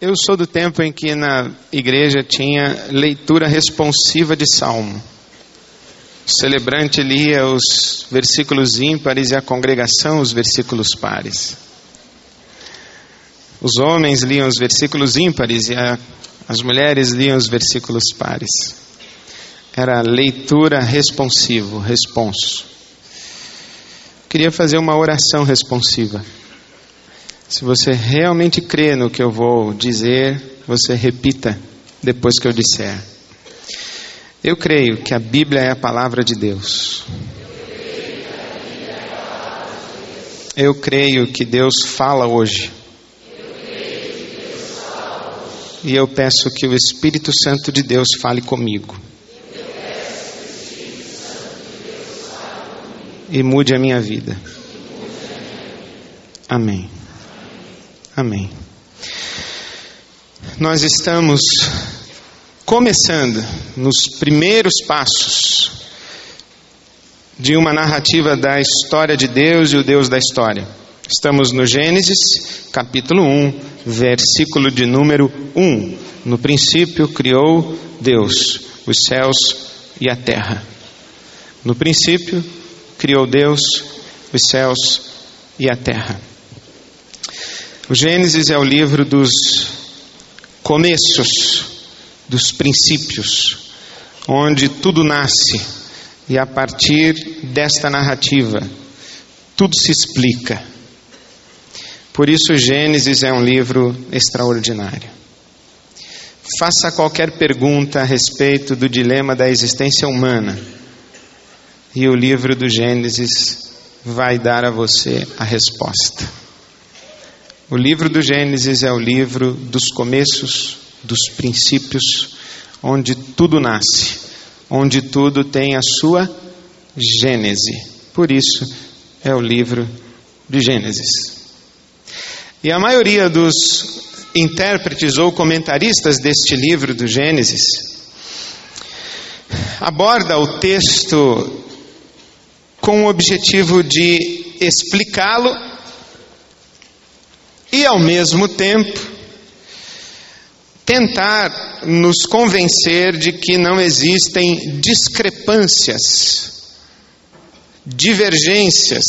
Eu sou do tempo em que na igreja tinha leitura responsiva de salmo. O celebrante lia os versículos ímpares e a congregação os versículos pares. Os homens liam os versículos ímpares e as mulheres liam os versículos pares. Era leitura responsivo, responso. Queria fazer uma oração responsiva. Se você realmente crê no que eu vou dizer, você repita depois que eu disser. Eu creio que a Bíblia é a palavra de Deus. Eu creio que Deus fala hoje. E eu peço que o Espírito Santo de Deus fale comigo. E mude a minha vida. Amém. Amém. Nós estamos começando nos primeiros passos de uma narrativa da história de Deus e o Deus da história. Estamos no Gênesis, capítulo 1, versículo de número 1. No princípio criou Deus os céus e a terra. No princípio criou Deus os céus e a terra. O Gênesis é o livro dos começos, dos princípios, onde tudo nasce e a partir desta narrativa tudo se explica. Por isso o Gênesis é um livro extraordinário. Faça qualquer pergunta a respeito do dilema da existência humana e o livro do Gênesis vai dar a você a resposta. O livro do Gênesis é o livro dos começos, dos princípios, onde tudo nasce, onde tudo tem a sua gênese. Por isso é o livro de Gênesis. E a maioria dos intérpretes ou comentaristas deste livro do Gênesis aborda o texto com o objetivo de explicá-lo e, ao mesmo tempo, tentar nos convencer de que não existem discrepâncias, divergências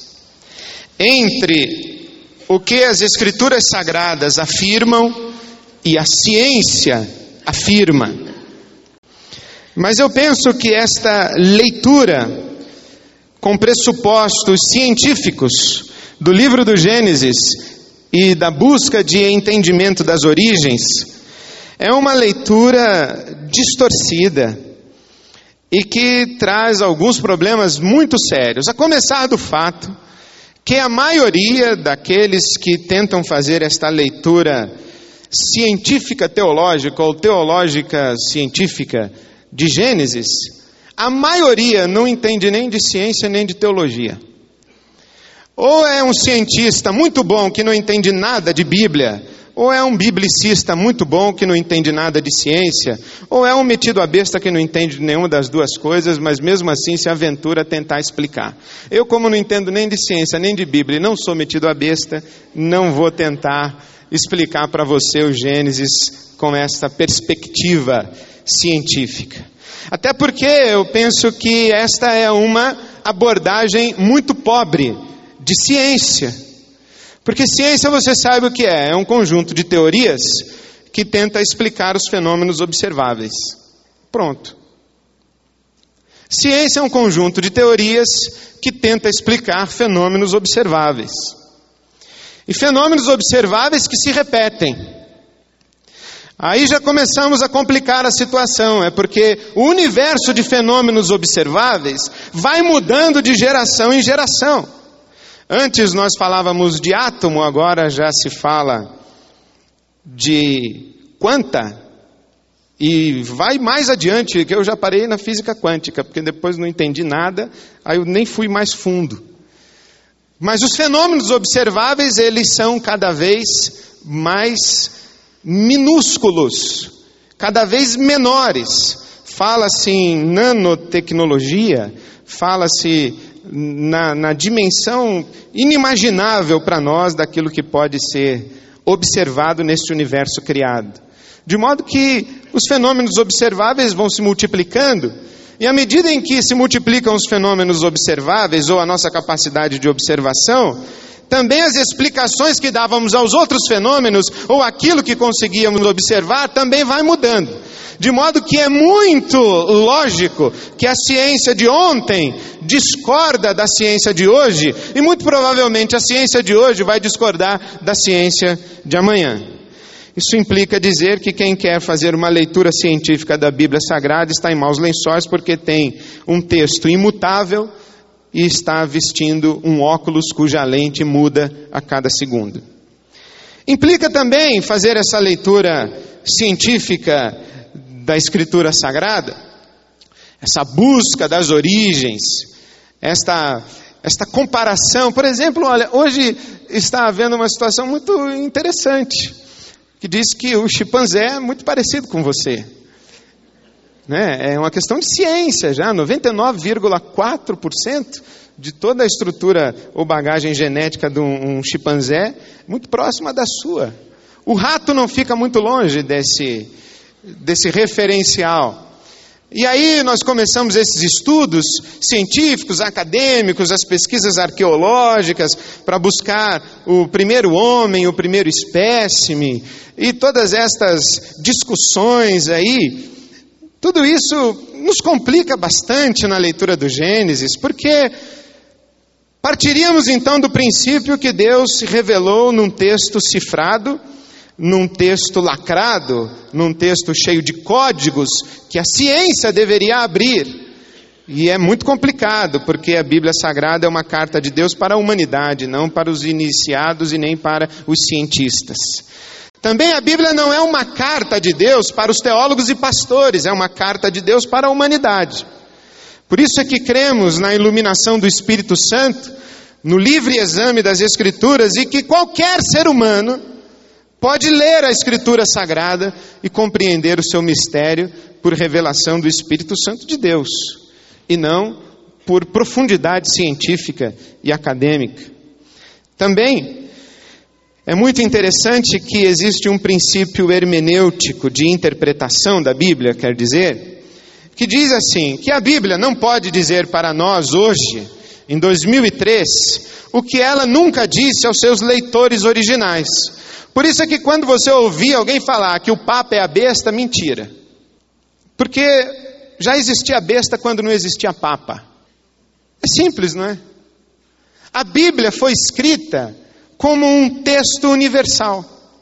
entre o que as Escrituras Sagradas afirmam e a ciência afirma. Mas eu penso que esta leitura com pressupostos científicos do livro do Gênesis e da busca de entendimento das origens é uma leitura distorcida e que traz alguns problemas muito sérios, a começar do fato que a maioria daqueles que tentam fazer esta leitura científica teológica ou teológica científica de Gênesis, a maioria não entende nem de ciência nem de teologia. Ou é um cientista muito bom que não entende nada de Bíblia, ou é um biblicista muito bom que não entende nada de ciência, ou é um metido a besta que não entende nenhuma das duas coisas, mas mesmo assim se aventura a tentar explicar. Eu, como não entendo nem de ciência nem de Bíblia e não sou metido a besta, não vou tentar explicar para você o Gênesis com esta perspectiva científica. Até porque eu penso que esta é uma abordagem muito pobre de ciência. Porque ciência, você sabe o que é um conjunto de teorias que tenta explicar os fenômenos observáveis. Pronto. Ciência é um conjunto de teorias que tenta explicar fenômenos observáveis. E fenômenos observáveis que se repetem. Aí já começamos a complicar a situação, é porque o universo de fenômenos observáveis vai mudando de geração em geração. Antes nós falávamos de átomo, agora já se fala de quanta, e vai mais adiante, que eu já parei na física quântica, porque depois não entendi nada, aí eu nem fui mais fundo. Mas os fenômenos observáveis, eles são cada vez mais minúsculos, cada vez menores. Fala-se em nanotecnologia, fala-se na dimensão inimaginável para nós daquilo que pode ser observado neste universo criado. De modo que os fenômenos observáveis vão se multiplicando, e à medida em que se multiplicam os fenômenos observáveis, ou a nossa capacidade de observação, também as explicações que dávamos aos outros fenômenos, ou aquilo que conseguíamos observar, também vai mudando. De modo que é muito lógico que a ciência de ontem discorda da ciência de hoje, e muito provavelmente a ciência de hoje vai discordar da ciência de amanhã. Isso implica dizer que quem quer fazer uma leitura científica da Bíblia Sagrada está em maus lençóis, porque tem um texto imutável e está vestindo um óculos cuja lente muda a cada segundo. Implica também fazer essa leitura científica da Escritura Sagrada, essa busca das origens, esta comparação. Por exemplo, olha, hoje está havendo uma situação muito interessante, que diz que o chimpanzé é muito parecido com você. Né? É uma questão de ciência já, 99,4% de toda a estrutura ou bagagem genética de um chimpanzé, muito próxima da sua. O rato não fica muito longe desse referencial. E aí nós começamos esses estudos científicos, acadêmicos, as pesquisas arqueológicas, para buscar o primeiro homem, o primeiro espécime, e todas estas discussões aí. Tudo isso nos complica bastante na leitura do Gênesis, porque partiríamos então do princípio que Deus se revelou num texto cifrado, num texto lacrado, num texto cheio de códigos, que a ciência deveria abrir. E é muito complicado, porque a Bíblia Sagrada é uma carta de Deus para a humanidade, não para os iniciados e nem para os cientistas. Também a Bíblia não é uma carta de Deus para os teólogos e pastores, é uma carta de Deus para a humanidade. Por isso é que cremos na iluminação do Espírito Santo, no livre exame das Escrituras, e que qualquer ser humano pode ler a Escritura Sagrada e compreender o seu mistério por revelação do Espírito Santo de Deus, e não por profundidade científica e acadêmica. Também é muito interessante que existe um princípio hermenêutico de interpretação da Bíblia, quer dizer, que diz assim, que a Bíblia não pode dizer para nós hoje, em 2003, o que ela nunca disse aos seus leitores originais. Por isso é que quando você ouvir alguém falar que o Papa é a besta, mentira. Porque já existia besta quando não existia Papa. É simples, não é? A Bíblia foi escrita como um texto universal,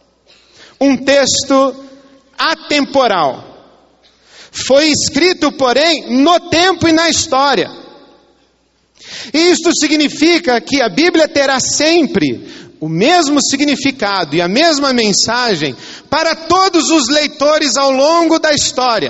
um texto atemporal. Foi escrito, porém, no tempo e na história. E isto significa que a Bíblia terá sempre o mesmo significado e a mesma mensagem para todos os leitores ao longo da história,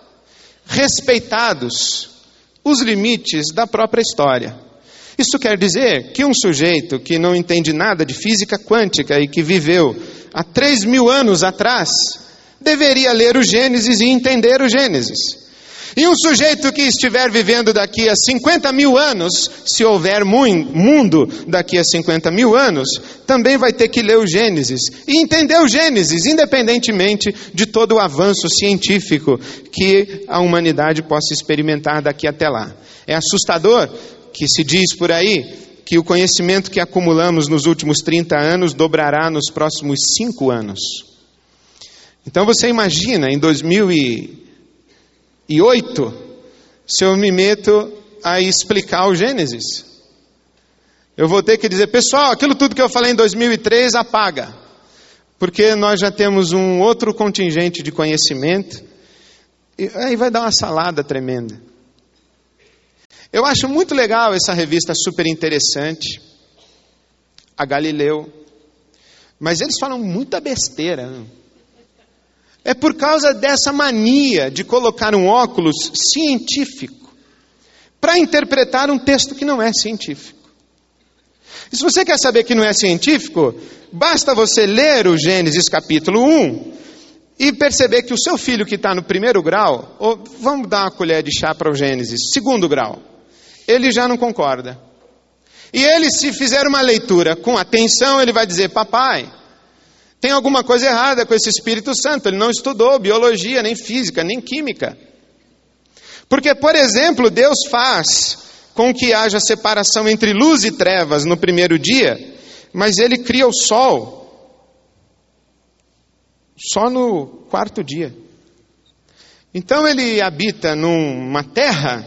respeitados os limites da própria história. Isso quer dizer que um sujeito que não entende nada de física quântica e que viveu há 3.000 anos atrás, deveria ler o Gênesis e entender o Gênesis. E um sujeito que estiver vivendo daqui a 50.000 anos, se houver mundo daqui a 50.000 anos, também vai ter que ler o Gênesis e entender o Gênesis, independentemente de todo o avanço científico que a humanidade possa experimentar daqui até lá. É assustador que se diz por aí que o conhecimento que acumulamos nos últimos 30 anos dobrará nos próximos 5 anos. Então você imagina, em 2008, se eu me meto a explicar o Gênesis, eu vou ter que dizer, pessoal, aquilo tudo que eu falei em 2003 apaga, porque nós já temos um outro contingente de conhecimento, e aí vai dar uma salada tremenda. Eu acho muito legal essa revista super interessante, a Galileu, mas eles falam muita besteira, não? É por causa dessa mania de colocar um óculos científico para interpretar um texto que não é científico. E se você quer saber que não é científico, basta você ler o Gênesis capítulo 1 e perceber que o seu filho que está no 1º grau, ou vamos dar uma colher de chá para o Gênesis, 2º grau, ele já não concorda. E ele, se fizer uma leitura com atenção, ele vai dizer, papai, Tem alguma coisa errada com esse Espírito Santo. Ele não estudou biologia, nem física, nem química. Porque, por exemplo, Deus faz com que haja separação entre luz e trevas no primeiro dia, mas Ele cria o sol só no quarto dia. Então Ele habita numa terra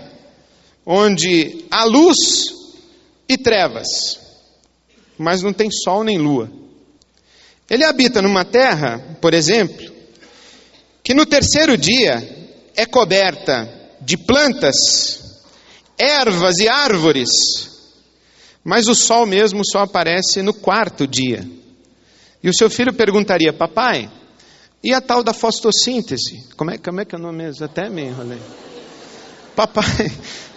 onde há luz e trevas, mas não tem sol nem lua. Ele habita numa terra, por exemplo, que no terceiro dia é coberta de plantas, ervas e árvores, mas o sol mesmo só aparece no quarto dia. E o seu filho perguntaria: papai, e a tal da fotossíntese? Como é que é o nome mesmo? Até me enrolei. Papai,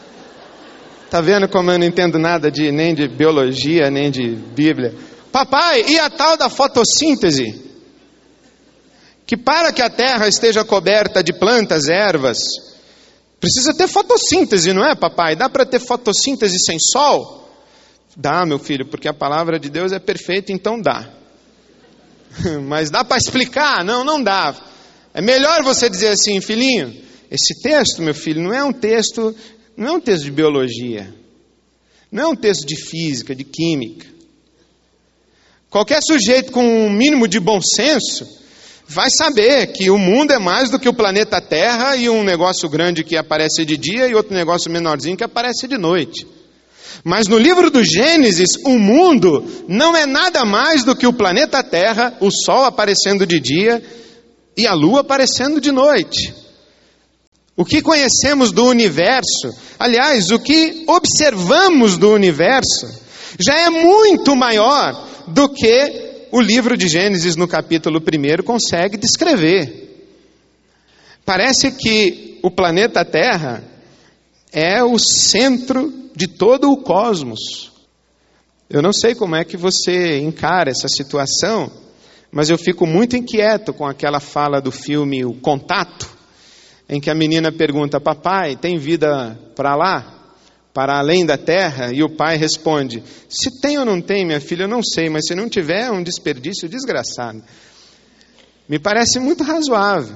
tá vendo como eu não entendo nada nem de biologia, nem de Bíblia? Papai, e a tal da fotossíntese? Que para que a terra esteja coberta de plantas, ervas, precisa ter fotossíntese, não é, papai? Dá para ter fotossíntese sem sol? Dá, meu filho, porque a palavra de Deus é perfeita, então dá. Mas dá para explicar? Não, não dá. É melhor você dizer assim: filhinho, esse texto, meu filho, não é um texto de biologia, não é um texto de física, de química. Qualquer sujeito com um mínimo de bom senso vai saber que o mundo é mais do que o planeta Terra e um negócio grande que aparece de dia e outro negócio menorzinho que aparece de noite. Mas no livro do Gênesis, o mundo não é nada mais do que o planeta Terra, o sol aparecendo de dia e a lua aparecendo de noite. O que conhecemos do universo, aliás, o que observamos do universo, já é muito maior do que o livro de Gênesis no capítulo 1 consegue descrever. Parece que o planeta Terra é o centro de todo o cosmos. Eu não sei como é que você encara essa situação, mas eu fico muito inquieto com aquela fala do filme O Contato, em que a menina pergunta: papai, tem vida para lá? Para além da terra? E o pai responde: se tem ou não tem, minha filha, eu não sei, mas se não tiver, é um desperdício desgraçado. Me parece muito razoável.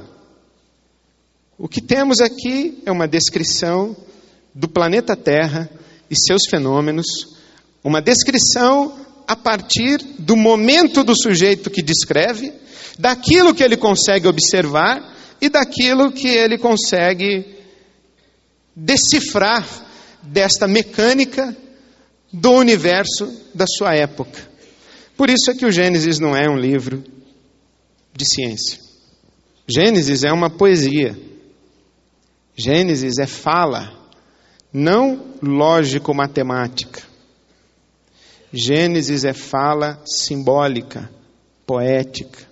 O que temos aqui é uma descrição do planeta Terra e seus fenômenos, uma descrição a partir do momento do sujeito que descreve, daquilo que ele consegue observar e daquilo que ele consegue decifrar desta mecânica do universo da sua época. Por isso é que o Gênesis não é um livro de ciência. Gênesis é uma poesia. Gênesis é fala, não lógico-matemática. Gênesis é fala simbólica, poética.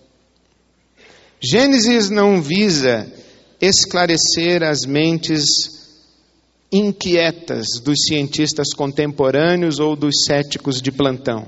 Gênesis não visa esclarecer as mentes inquietas dos cientistas contemporâneos ou dos céticos de plantão.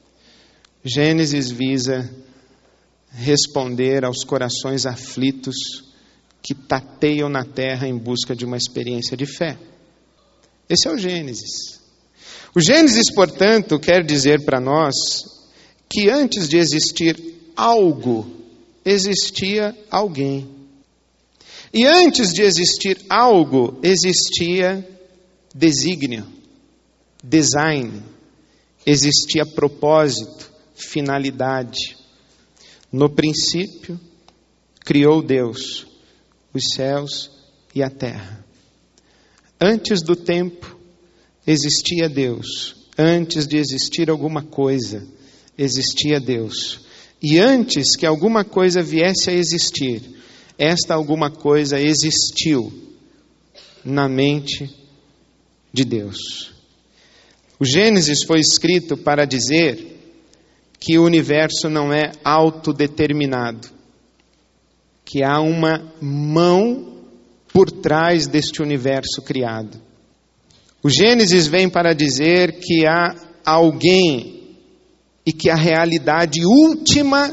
Gênesis visa responder aos corações aflitos que tateiam na terra em busca de uma experiência de fé. Esse é o Gênesis. O Gênesis, portanto, quer dizer para nós que antes de existir algo, existia alguém. E antes de existir algo, existia desígnio, design, existia propósito, finalidade. No princípio, criou Deus os céus e a terra. Antes do tempo, existia Deus. Antes de existir alguma coisa, existia Deus. E antes que alguma coisa viesse a existir, esta alguma coisa existiu na mente de Deus. O Gênesis foi escrito para dizer que o universo não é autodeterminado, que há uma mão por trás deste universo criado. O Gênesis vem para dizer que há alguém e que a realidade última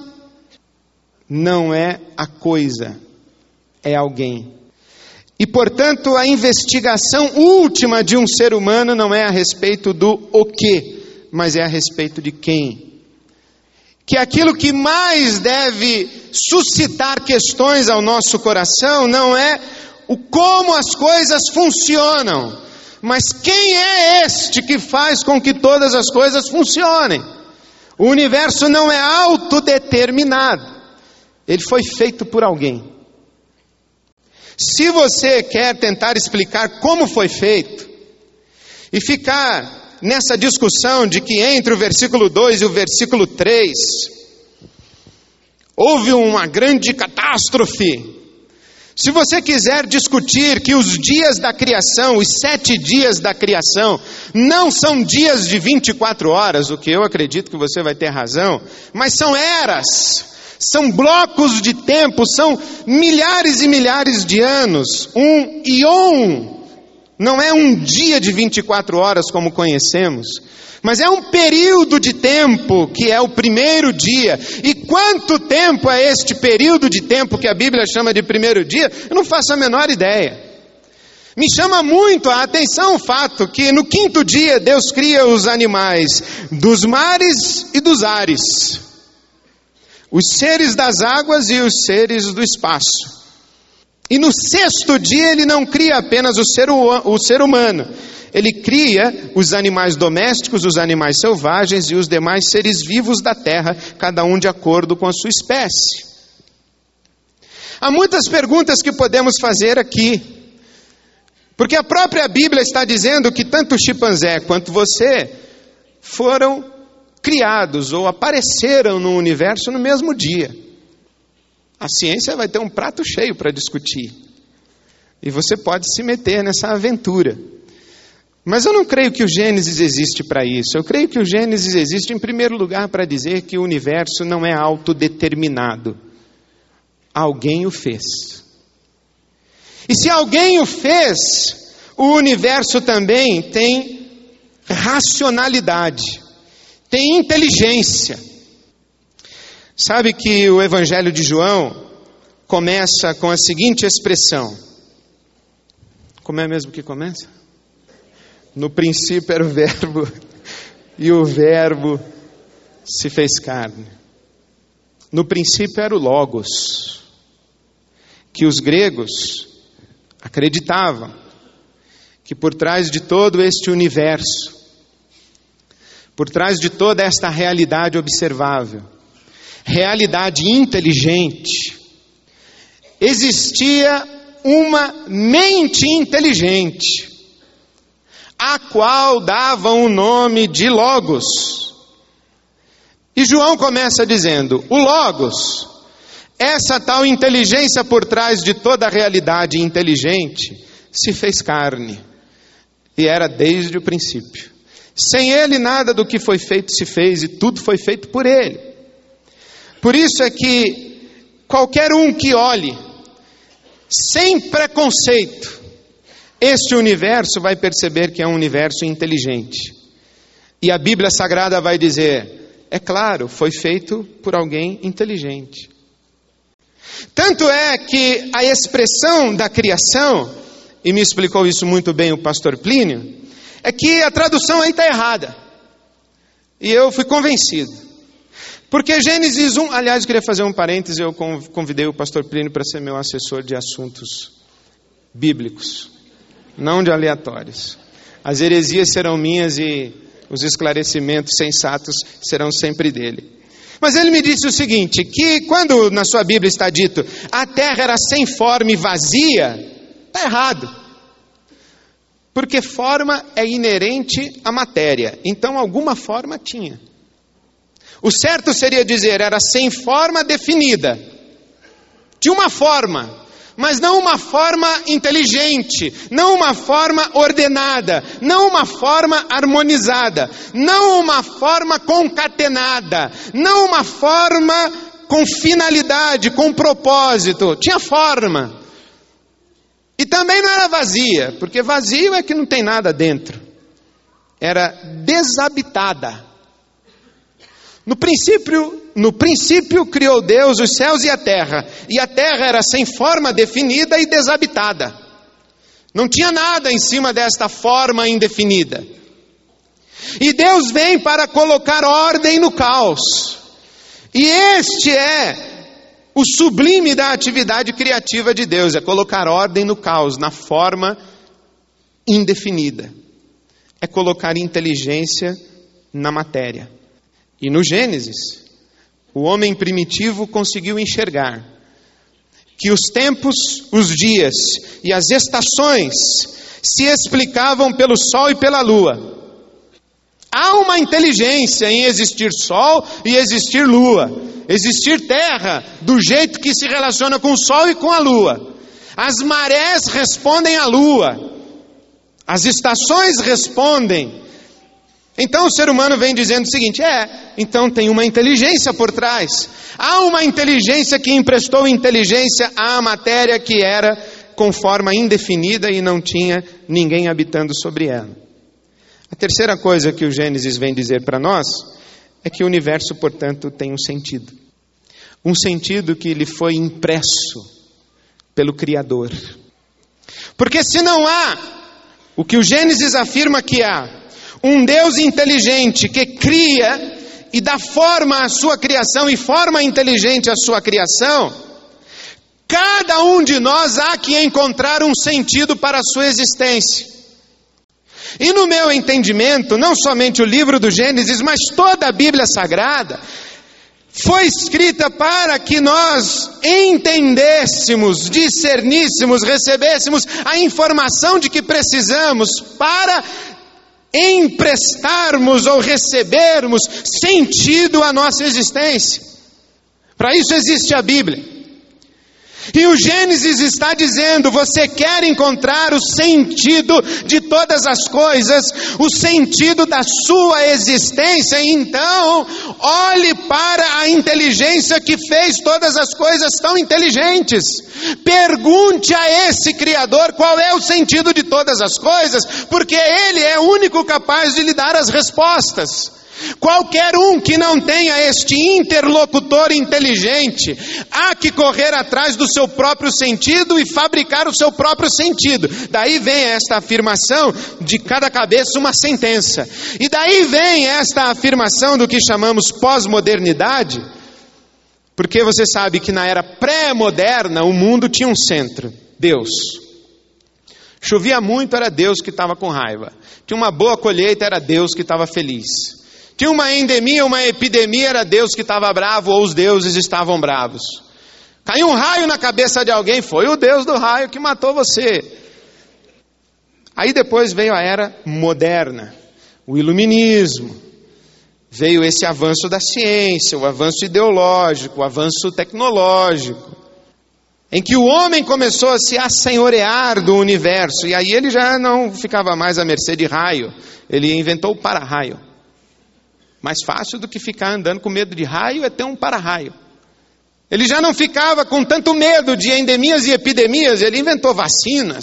não é a coisa, é alguém. E, portanto, a investigação última de um ser humano não é a respeito do o quê, mas é a respeito de quem. que aquilo que mais deve suscitar questões ao nosso coração não é o como as coisas funcionam, mas quem é este que faz com que todas as coisas funcionem? O universo não é autodeterminado, ele foi feito por alguém. Se você quer tentar explicar como foi feito, e ficar nessa discussão de que entre o versículo 2 e o versículo 3, houve uma grande catástrofe. Se você quiser discutir que os dias da criação, os 7 dias da criação, não são dias de 24 horas, o que eu acredito que você vai ter razão, mas são eras, são blocos de tempo, são milhares e milhares de anos, um íon, não é um dia de 24 horas como conhecemos, mas é um período de tempo que é o primeiro dia. E quanto tempo é este período de tempo que a Bíblia chama de primeiro dia? Eu não faço a menor ideia. Me chama muito a atenção o fato que no 5º dia Deus cria os animais dos mares e dos ares, os seres das águas e os seres do espaço. E no 6º dia ele não cria apenas o ser humano, ele cria os animais domésticos, os animais selvagens e os demais seres vivos da terra, cada um de acordo com a sua espécie. Há muitas perguntas que podemos fazer aqui, porque a própria Bíblia está dizendo que tanto o chimpanzé quanto você foram criados ou apareceram no universo no mesmo dia. A ciência vai ter um prato cheio para discutir. E você pode se meter nessa aventura. Mas eu não creio que o Gênesis existe para isso. Eu creio que o Gênesis existe em primeiro lugar para dizer que o universo não é autodeterminado. Alguém o fez. E se alguém o fez, o universo também tem racionalidade, tem inteligência. Sabe que o Evangelho de João começa com a seguinte expressão. Como é mesmo que começa? No princípio era o verbo, e o verbo se fez carne. No princípio era o Logos, que os gregos acreditavam que por trás de todo este universo, por trás de toda esta realidade observável, realidade inteligente, existia uma mente inteligente, a qual davam o nome de Logos. E João começa dizendo, o Logos, essa tal inteligência por trás de toda a realidade inteligente, se fez carne, e era desde o princípio. Sem ele nada do que foi feito se fez, e tudo foi feito por ele. Por isso é que qualquer um que olhe, sem preconceito, este universo vai perceber que é um universo inteligente. E a Bíblia Sagrada vai dizer, é claro, foi feito por alguém inteligente. Tanto é que a expressão da criação, e me explicou isso muito bem o pastor Plínio, é que a tradução aí está errada. E eu fui convencido. Porque Gênesis 1, aliás, eu queria fazer um parêntese, eu convidei o pastor Plínio para ser meu assessor de assuntos bíblicos, não de aleatórios. As heresias serão minhas e os esclarecimentos sensatos serão sempre dele. Mas ele me disse o seguinte, que quando na sua Bíblia está dito, a terra era sem forma e vazia, está errado. Porque forma é inerente à matéria, então alguma forma tinha. O certo seria dizer, era sem forma definida. Tinha uma forma, mas não uma forma inteligente, não uma forma ordenada, não uma forma harmonizada, não uma forma concatenada, não uma forma com finalidade, com propósito. Tinha forma. E também não era vazia, porque vazio é que não tem nada dentro. Era desabitada. No princípio criou Deus os céus e a terra era sem forma definida e desabitada. Não tinha nada em cima desta forma indefinida. E Deus vem para colocar ordem no caos. E este é o sublime da atividade criativa de Deus, é colocar ordem no caos, na forma indefinida. É colocar inteligência na matéria. E no Gênesis, o homem primitivo conseguiu enxergar que os tempos, os dias e as estações se explicavam pelo sol e pela lua. Há uma inteligência em existir sol e existir lua, existir terra do jeito que se relaciona com o sol e com a lua. As marés respondem à lua, as estações respondem. Então o ser humano vem dizendo o seguinte: então tem uma inteligência por trás. Há uma inteligência que emprestou inteligência à matéria que era com forma indefinida e não tinha ninguém habitando sobre ela. A terceira coisa que o Gênesis vem dizer para nós é que o universo, portanto, tem um sentido. Um sentido que lhe foi impresso pelo Criador. Porque se não há o que o Gênesis afirma que há, um Deus inteligente que cria e dá forma à sua criação e forma inteligente à sua criação, cada um de nós há que encontrar um sentido para a sua existência. E no meu entendimento, não somente o livro do Gênesis, mas toda a Bíblia Sagrada foi escrita para que nós entendêssemos, discerníssemos, recebêssemos a informação de que precisamos para emprestarmos ou recebermos sentido à nossa existência. Para isso existe a Bíblia. E o Gênesis está dizendo: você quer encontrar o sentido de todas as coisas, o sentido da sua existência, então olhe para a inteligência que fez todas as coisas tão inteligentes. Pergunte a esse Criador qual é o sentido de todas as coisas, porque Ele é o único capaz de lhe dar as respostas. Qualquer um que não tenha este interlocutor inteligente, há que correr atrás do seu próprio sentido e fabricar o seu próprio sentido. Daí vem esta afirmação de cada cabeça uma sentença. E daí vem esta afirmação do que chamamos pós-modernidade, porque você sabe que na era pré-moderna o mundo tinha um centro, Deus. Chovia muito, era Deus que estava com raiva. Tinha uma boa colheita, era Deus que estava feliz. Tinha uma endemia, uma epidemia, era Deus que estava bravo ou os deuses estavam bravos. Caiu um raio na cabeça de alguém, foi o Deus do raio que matou você. Aí depois veio a era moderna, o iluminismo. Veio esse avanço da ciência, o avanço ideológico, o avanço tecnológico, em que o homem começou a se assenhorear do universo, e aí ele já não ficava mais à mercê de raio, ele inventou o para-raio. Mais fácil do que ficar andando com medo de raio é ter um para-raio. Ele já não ficava com tanto medo de endemias e epidemias, ele inventou vacinas.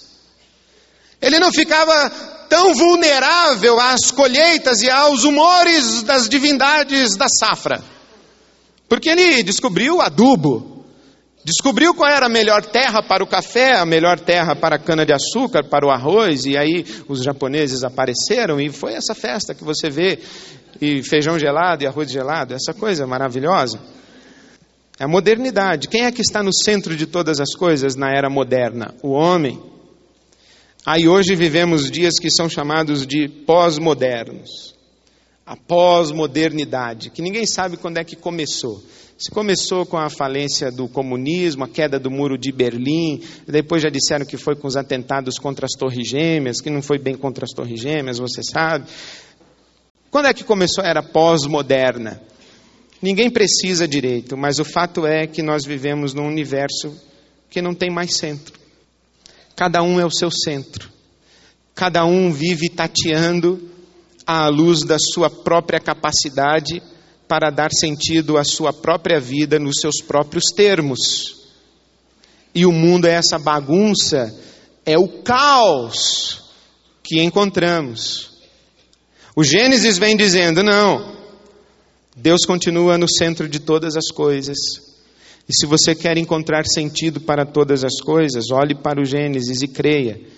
Ele não ficava tão vulnerável às colheitas e aos humores das divindades da safra, porque ele descobriu o adubo, descobriu qual era a melhor terra para o café, a melhor terra para a cana-de-açúcar, para o arroz, e aí os japoneses apareceram, e foi essa festa que você vê, e feijão gelado e arroz gelado, essa coisa maravilhosa. É a modernidade. Quem é que está no centro de todas as coisas na era moderna? O homem. Aí hoje vivemos dias que são chamados de pós-modernos. A pós-modernidade, que ninguém sabe quando é que começou. Se começou com a falência do comunismo, a queda do muro de Berlim, depois já disseram que foi com os atentados contra as Torres Gêmeas, que não foi bem contra as Torres Gêmeas, você sabe. Quando é que começou a era pós-moderna? Ninguém precisa direito, mas o fato é que nós vivemos num universo que não tem mais centro. Cada um é o seu centro. Cada um vive tateando à luz da sua própria capacidade para dar sentido à sua própria vida nos seus próprios termos. E o mundo é essa bagunça, é o caos que encontramos. O Gênesis vem dizendo, não, Deus continua no centro de todas as coisas. E se você quer encontrar sentido para todas as coisas, olhe para o Gênesis e creia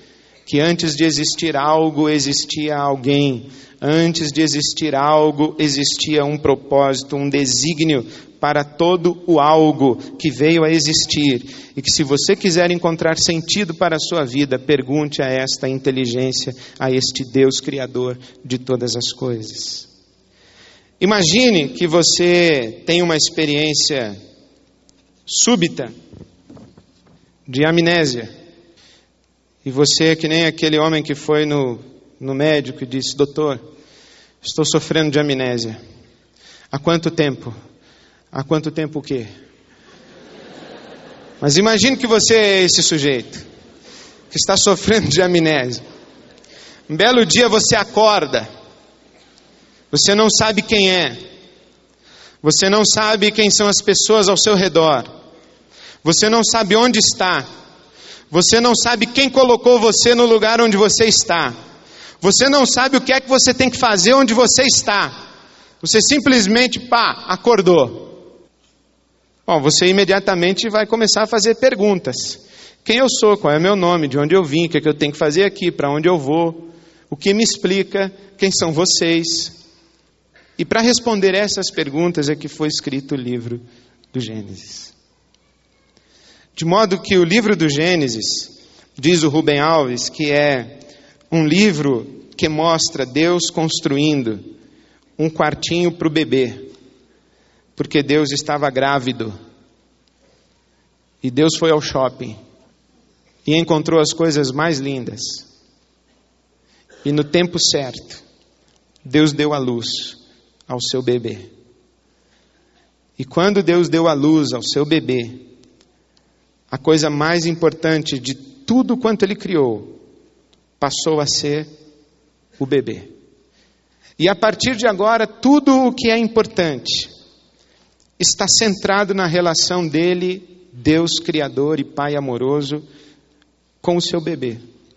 que antes de existir algo, existia alguém. Antes de existir algo, existia um propósito, um desígnio para todo o algo que veio a existir. E que se você quiser encontrar sentido para a sua vida, pergunte a esta inteligência, a este Deus Criador de todas as coisas. Imagine que você tem uma experiência súbita de amnésia. E você é que nem aquele homem que foi no médico e disse: doutor, estou sofrendo de amnésia. Há quanto tempo? Há quanto tempo o quê? Mas imagine que você é esse sujeito que está sofrendo de amnésia. Um belo dia você acorda. Você não sabe quem é. Você não sabe quem são as pessoas ao seu redor. Você não sabe onde está. Você não sabe quem colocou você no lugar onde você está. Você não sabe o que é que você tem que fazer onde você está. Você simplesmente, acordou. Bom, você imediatamente vai começar a fazer perguntas. Quem eu sou? Qual é o meu nome? De onde eu vim? O que é que eu tenho que fazer aqui? Para onde eu vou? O que me explica? Quem são vocês? E para responder essas perguntas é que foi escrito o livro do Gênesis. De modo que o livro do Gênesis, diz o Rubem Alves, que é um livro que mostra Deus construindo um quartinho para o bebê, porque Deus estava grávido. E Deus foi ao shopping e encontrou as coisas mais lindas. E no tempo certo, Deus deu à luz ao seu bebê. E quando Deus deu à luz ao seu bebê, a coisa mais importante de tudo quanto Ele criou passou a ser o bebê. E a partir de agora, tudo o que é importante está centrado na relação dele, Deus Criador e Pai amoroso, com o seu bebê.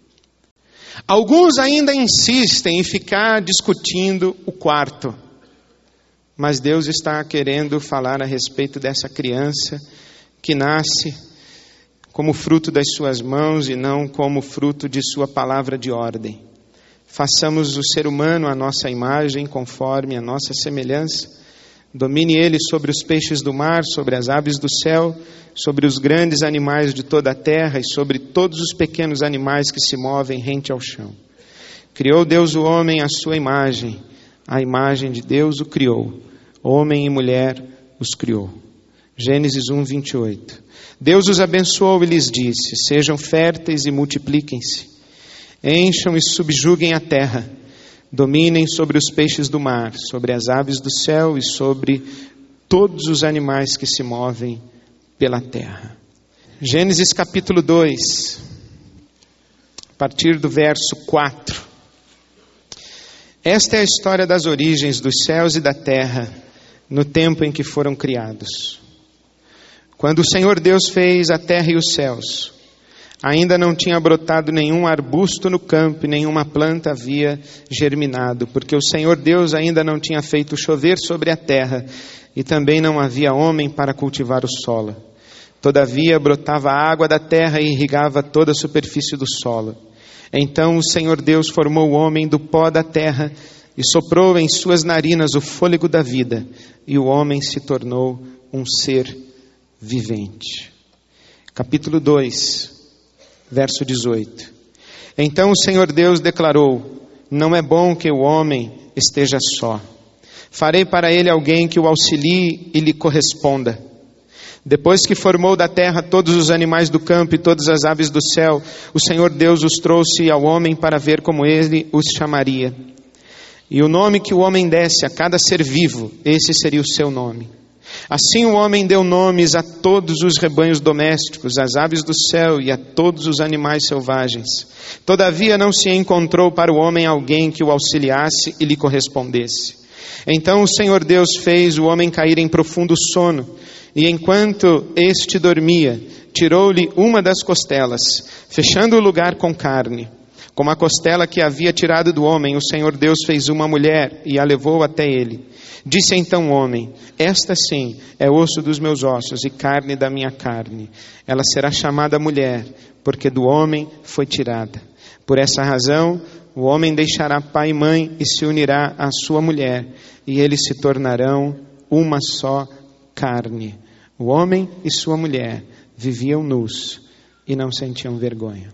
Alguns ainda insistem em ficar discutindo o quarto, mas Deus está querendo falar a respeito dessa criança que nasce como fruto das suas mãos e não como fruto de sua palavra de ordem. Façamos o ser humano à nossa imagem, conforme a nossa semelhança. Domine ele sobre os peixes do mar, sobre as aves do céu, sobre os grandes animais de toda a terra e sobre todos os pequenos animais que se movem rente ao chão. Criou Deus o homem à sua imagem, a imagem de Deus o criou. Homem e mulher os criou. Gênesis 1, 28. Deus os abençoou e lhes disse: sejam férteis e multipliquem-se, encham e subjuguem a terra, dominem sobre os peixes do mar, sobre as aves do céu e sobre todos os animais que se movem pela terra. Gênesis capítulo 2, a partir do verso 4. Esta é a história das origens dos céus e da terra, no tempo em que foram criados. Quando o Senhor Deus fez a terra e os céus, ainda não tinha brotado nenhum arbusto no campo e nenhuma planta havia germinado, porque o Senhor Deus ainda não tinha feito chover sobre a terra e também não havia homem para cultivar o solo. Todavia brotava a água da terra e irrigava toda a superfície do solo. Então o Senhor Deus formou o homem do pó da terra e soprou em suas narinas o fôlego da vida, e o homem se tornou um ser vivente. Capítulo 2, verso 18. Então o Senhor Deus declarou: não é bom que o homem esteja só. Farei para ele alguém que o auxilie e lhe corresponda. Depois que formou da terra todos os animais do campo e todas as aves do céu, o Senhor Deus os trouxe ao homem para ver como ele os chamaria. E o nome que o homem desse a cada ser vivo, esse seria o seu nome. Assim o homem deu nomes a todos os rebanhos domésticos, às aves do céu e a todos os animais selvagens. Todavia não se encontrou para o homem alguém que o auxiliasse e lhe correspondesse. Então o Senhor Deus fez o homem cair em profundo sono, e enquanto este dormia, tirou-lhe uma das costelas, fechando o lugar com carne. Como a costela que havia tirado do homem, o Senhor Deus fez uma mulher e a levou até ele. Disse então o homem: esta sim é osso dos meus ossos e carne da minha carne. Ela será chamada mulher, porque do homem foi tirada. Por essa razão, o homem deixará pai e mãe e se unirá à sua mulher, e eles se tornarão uma só carne. O homem e sua mulher viviam nus e não sentiam vergonha.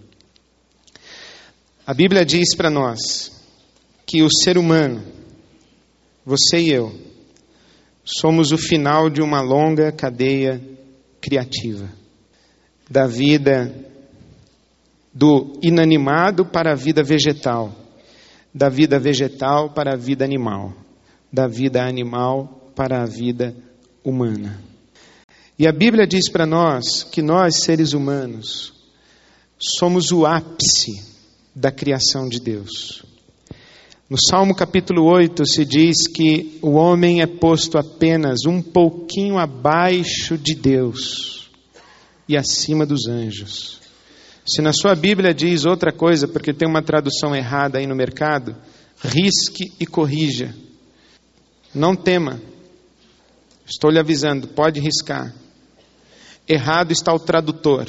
A Bíblia diz para nós que o ser humano, você e eu, somos o final de uma longa cadeia criativa. Da vida do inanimado para a vida vegetal. Da vida vegetal para a vida animal. Da vida animal para a vida humana. E a Bíblia diz para nós que nós, seres humanos, somos o ápice da criação de Deus. No Salmo capítulo 8 se diz que o homem é posto apenas um pouquinho abaixo de Deus e acima dos anjos. Se na sua Bíblia diz outra coisa, porque tem uma tradução errada aí no mercado, risque e corrija. Não tema. Estou lhe avisando, pode riscar. Errado está o tradutor.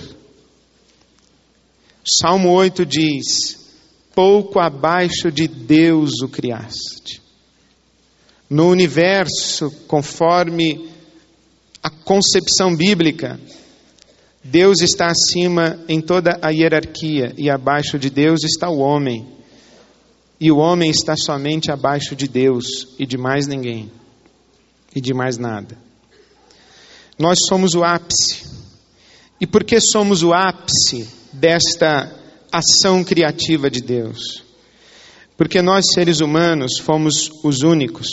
Salmo 8 diz: pouco abaixo de Deus o criaste. No universo, conforme a concepção bíblica, Deus está acima em toda a hierarquia, e abaixo de Deus está o homem. E o homem está somente abaixo de Deus e de mais ninguém, e de mais nada. Nós somos o ápice. E por que somos o ápice desta ação criativa de Deus? Porque nós, seres humanos, fomos os únicos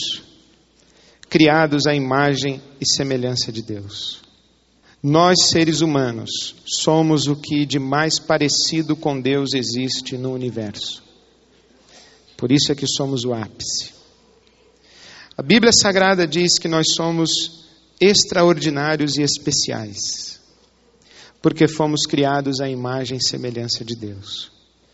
criados à imagem e semelhança de Deus. Nós, seres humanos, somos o que de mais parecido com Deus existe no universo. Por isso é que somos o ápice. A Bíblia Sagrada diz que nós somos extraordinários e especiais, porque fomos criados à imagem e semelhança de Deus.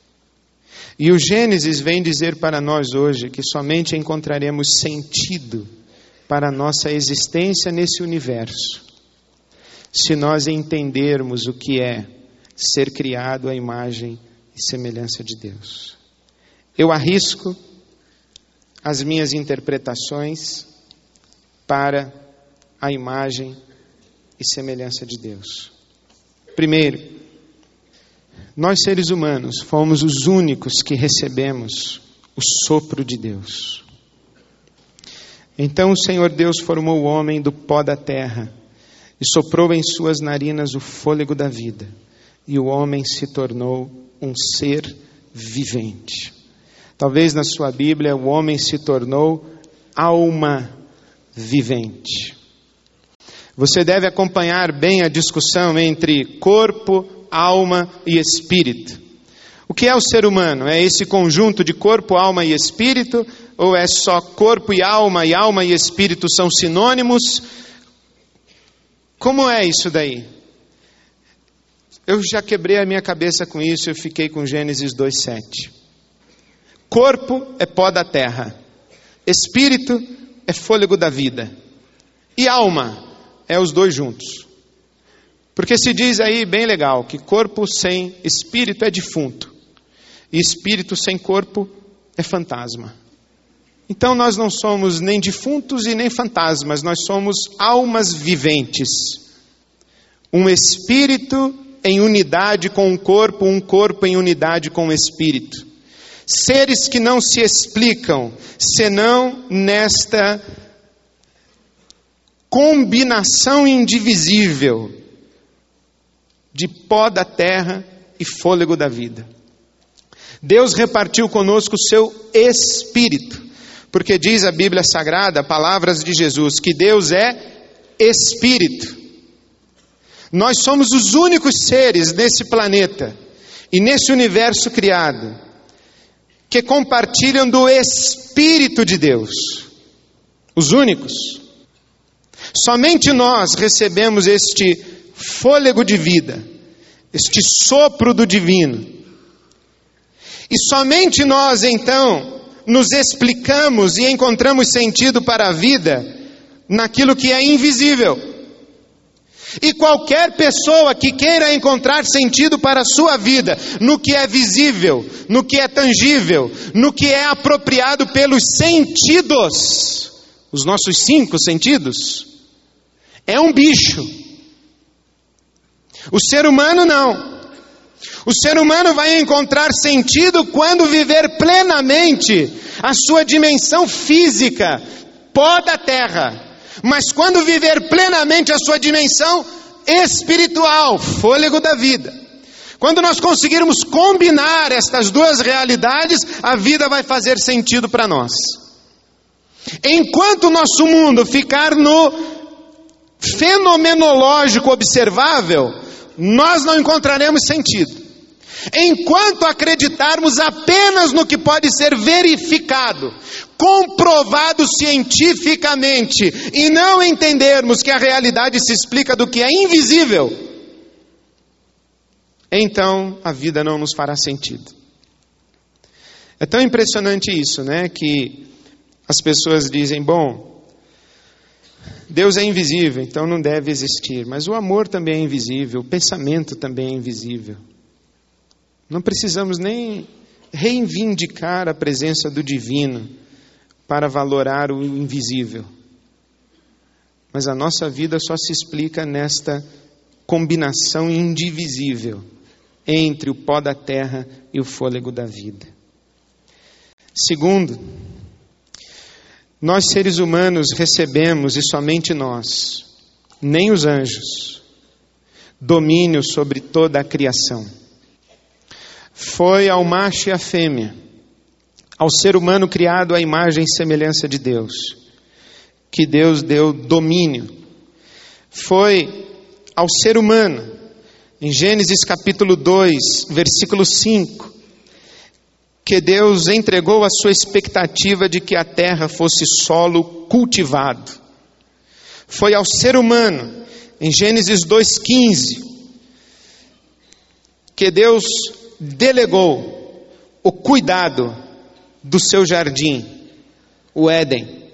E o Gênesis vem dizer para nós hoje que somente encontraremos sentido para a nossa existência nesse universo se nós entendermos o que é ser criado à imagem e semelhança de Deus. Eu arrisco as minhas interpretações para a imagem e semelhança de Deus. Primeiro, nós seres humanos fomos os únicos que recebemos o sopro de Deus. Então o Senhor Deus formou o homem do pó da terra e soprou em suas narinas o fôlego da vida, e o homem se tornou um ser vivente. Talvez na sua Bíblia o homem se tornou alma vivente. Você deve acompanhar bem a discussão entre corpo, alma e espírito. O que é o ser humano? É esse conjunto de corpo, alma e espírito? Ou é só corpo e alma e espírito são sinônimos? Como é isso daí? Eu já quebrei a minha cabeça com isso e eu fiquei com Gênesis 2:7. Corpo é pó da terra, espírito é fôlego da vida, e alma é os dois juntos. Porque se diz aí, bem legal, que corpo sem espírito é defunto, e espírito sem corpo é fantasma. Então nós não somos nem defuntos e nem fantasmas, nós somos almas viventes. Um espírito em unidade com um corpo em unidade com o espírito. Seres que não se explicam, senão nesta combinação indivisível de pó da terra e fôlego da vida. Deus repartiu conosco o seu Espírito, porque diz a Bíblia Sagrada, palavras de Jesus, que Deus é Espírito. Nós somos os únicos seres nesse planeta e nesse universo criado que compartilham do Espírito de Deus. Os únicos. Somente nós recebemos este fôlego de vida, este sopro do divino. E somente nós, então, nos explicamos e encontramos sentido para a vida naquilo que é invisível. E qualquer pessoa que queira encontrar sentido para a sua vida, no que é visível, no que é tangível, no que é apropriado pelos sentidos, os nossos 5 sentidos, é um bicho. O ser humano não. O ser humano vai encontrar sentido quando viver plenamente a sua dimensão física, pó da terra. Mas quando viver plenamente a sua dimensão espiritual, fôlego da vida. Quando nós conseguirmos combinar estas duas realidades, a vida vai fazer sentido para nós. Enquanto o nosso mundo ficar no fenomenológico observável, nós não encontraremos sentido. Enquanto acreditarmos apenas no que pode ser verificado, comprovado cientificamente, e não entendermos que a realidade se explica do que é invisível, então a vida não nos fará sentido. É tão impressionante isso, né? Que as pessoas dizem, bom, Deus é invisível, então não deve existir. Mas o amor também é invisível, o pensamento também é invisível. Não precisamos nem reivindicar a presença do divino para valorar o invisível. Mas a nossa vida só se explica nesta combinação indivisível entre o pó da terra e o fôlego da vida. Segundo, nós seres humanos recebemos, e somente nós, nem os anjos, domínio sobre toda a criação. Foi ao macho e à fêmea, ao ser humano criado à imagem e semelhança de Deus, que Deus deu domínio. Foi ao ser humano, em Gênesis capítulo 2, versículo 5, que Deus entregou a sua expectativa de que a terra fosse solo cultivado. Foi ao ser humano, em Gênesis 2,15, que Deus delegou o cuidado do seu jardim, o Éden.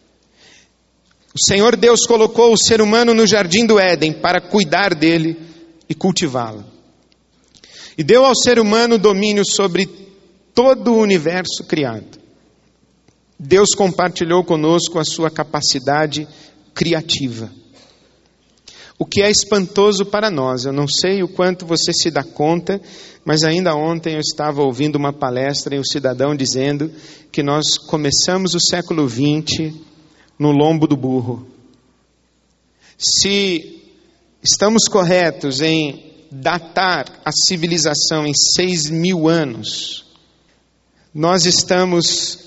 O Senhor Deus colocou o ser humano no jardim do Éden para cuidar dele e cultivá-lo. E deu ao ser humano domínio sobre todo o universo criado. Deus compartilhou conosco a sua capacidade criativa. O que é espantoso para nós, eu não sei o quanto você se dá conta, mas ainda ontem eu estava ouvindo uma palestra e um cidadão dizendo que nós começamos o século XX no lombo do burro. Se estamos corretos em datar a civilização em 6.000 anos, nós estamos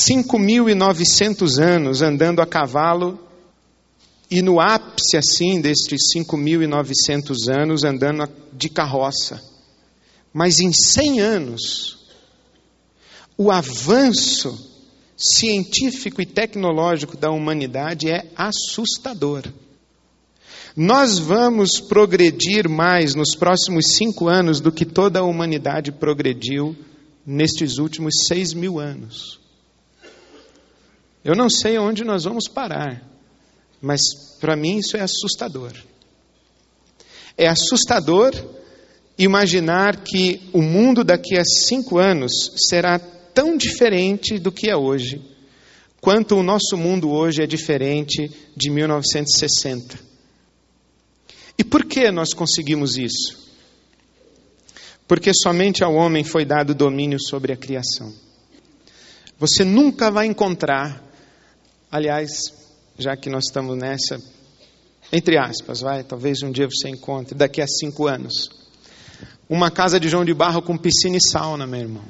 5.900 anos andando a cavalo, e no ápice assim destes 5.900 anos andando de carroça. Mas em 100 anos, o avanço científico e tecnológico da humanidade é assustador. Nós vamos progredir mais nos próximos 5 anos do que toda a humanidade progrediu nestes últimos 6.000 anos. Eu não sei onde nós vamos parar, mas para mim isso é assustador. É assustador imaginar que o mundo daqui a 5 anos será tão diferente do que é hoje, quanto o nosso mundo hoje é diferente de 1960. E por que nós conseguimos isso? Porque somente ao homem foi dado domínio sobre a criação. Você nunca vai encontrar, aliás, já que nós estamos nessa, entre aspas, talvez um dia você encontre, daqui a 5 anos, uma casa de João de Barro com piscina e sauna, meu irmão.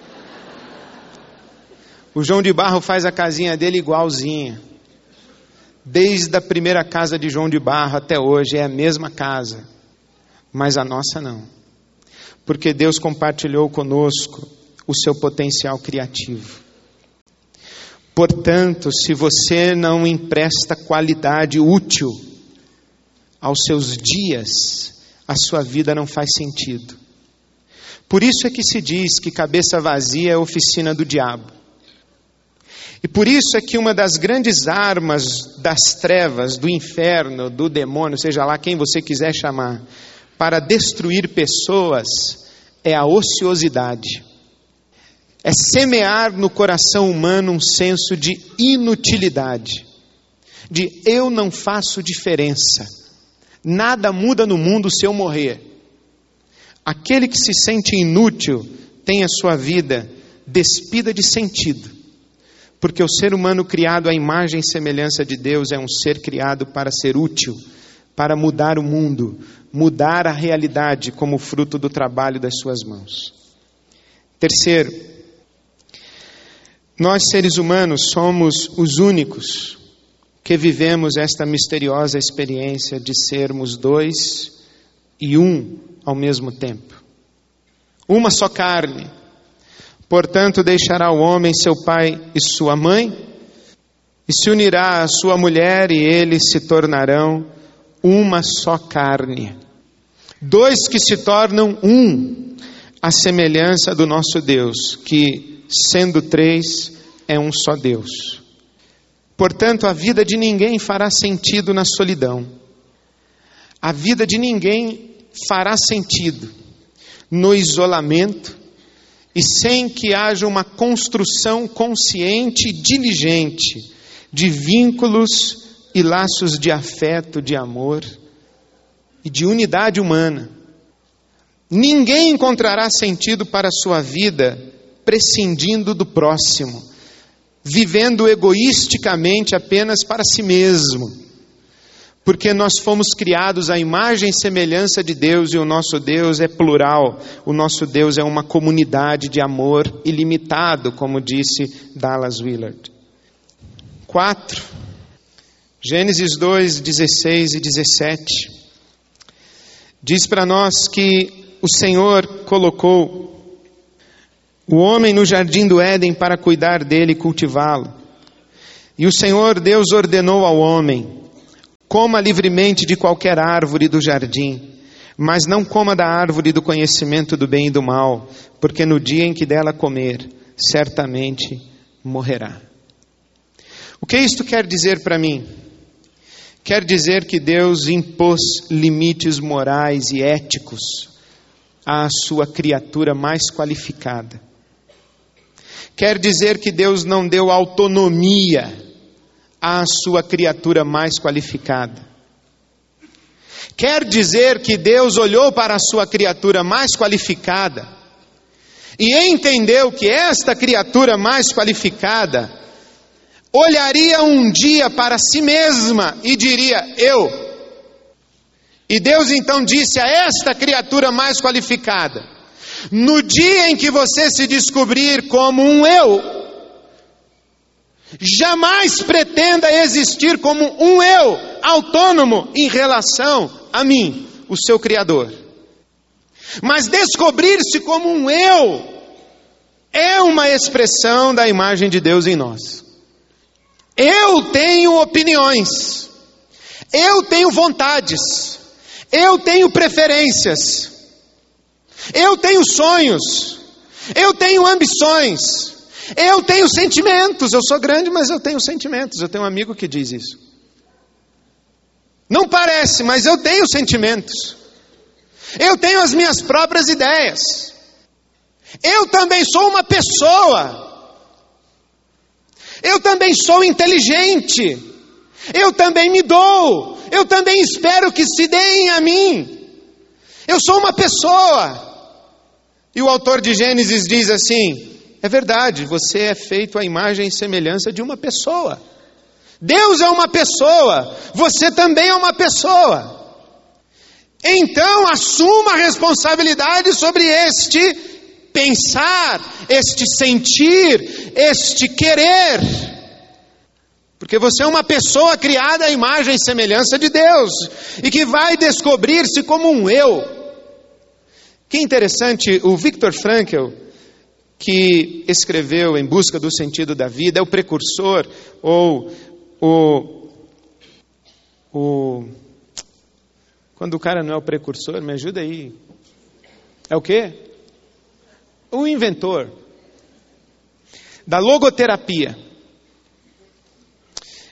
O João de Barro faz a casinha dele igualzinha. Desde a primeira casa de João de Barro até hoje é a mesma casa. Mas a nossa não. Porque Deus compartilhou conosco o seu potencial criativo. Portanto, se você não empresta qualidade útil aos seus dias, a sua vida não faz sentido. Por isso é que se diz que cabeça vazia é a oficina do diabo. E por isso é que uma das grandes armas das trevas, do inferno, do demônio, seja lá quem você quiser chamar, para destruir pessoas, é a ociosidade. É semear no coração humano um senso de inutilidade, de eu não faço diferença, nada muda no mundo se eu morrer. Aquele que se sente inútil tem a sua vida despida de sentido, porque o ser humano criado à imagem e semelhança de Deus é um ser criado para ser útil, para mudar o mundo, mudar a realidade como fruto do trabalho das suas mãos. Terceiro, nós seres humanos somos os únicos que vivemos esta misteriosa experiência de sermos dois e um ao mesmo tempo. Uma só carne. Portanto, deixará o homem seu pai e sua mãe, e se unirá à sua mulher, e eles se tornarão uma só carne. Dois que se tornam um, à semelhança do nosso Deus, que, sendo três, é um só Deus. Portanto, a vida de ninguém fará sentido na solidão. A vida de ninguém fará sentido no isolamento e sem que haja uma construção consciente e diligente de vínculos e laços de afeto, de amor e de unidade humana. Ninguém encontrará sentido para a sua vida prescindindo do próximo, vivendo egoisticamente apenas para si mesmo. Porque nós fomos criados à imagem e semelhança de Deus e o nosso Deus é plural. O nosso Deus é uma comunidade de amor ilimitado, como disse Dallas Willard. 4. Gênesis 2, 16 e 17. Diz para nós que o Senhor colocou o homem no jardim do Éden para cuidar dele e cultivá-lo. E o Senhor Deus ordenou ao homem: coma livremente de qualquer árvore do jardim, mas não coma da árvore do conhecimento do bem e do mal, porque no dia em que dela comer, certamente morrerá. O que isto quer dizer para mim? Quer dizer que Deus impôs limites morais e éticos à sua criatura mais qualificada. Quer dizer que Deus não deu autonomia à sua criatura mais qualificada. Quer dizer que Deus olhou para a sua criatura mais qualificada e entendeu que esta criatura mais qualificada olharia um dia para si mesma e diria: eu. E Deus então disse a esta criatura mais qualificada: no dia em que você se descobrir como um eu, jamais pretenda existir como um eu autônomo em relação a mim, o seu Criador. Mas descobrir-se como um eu é uma expressão da imagem de Deus em nós. Eu tenho opiniões, eu tenho vontades, eu tenho preferências, eu tenho sonhos, eu tenho ambições, eu tenho sentimentos. Eu sou grande, mas eu tenho sentimentos. Eu tenho um amigo que diz isso. Não parece, mas eu tenho sentimentos. Eu tenho as minhas próprias ideias. Eu também sou uma pessoa. Eu também sou inteligente. Eu também me dou. Eu também espero que se deem a mim. Eu sou uma pessoa. E o autor de Gênesis diz assim: é verdade, você é feito à imagem e semelhança de uma pessoa. Deus é uma pessoa, você também é uma pessoa. Então assuma a responsabilidade sobre este pensar, este sentir, este querer. Porque você é uma pessoa criada à imagem e semelhança de Deus e que vai descobrir-se como um eu. Que interessante, o Viktor Frankl, que escreveu Em Busca do Sentido da Vida, é o precursor, ou quando o cara não é o precursor, me ajuda aí. É o quê? O inventor da logoterapia.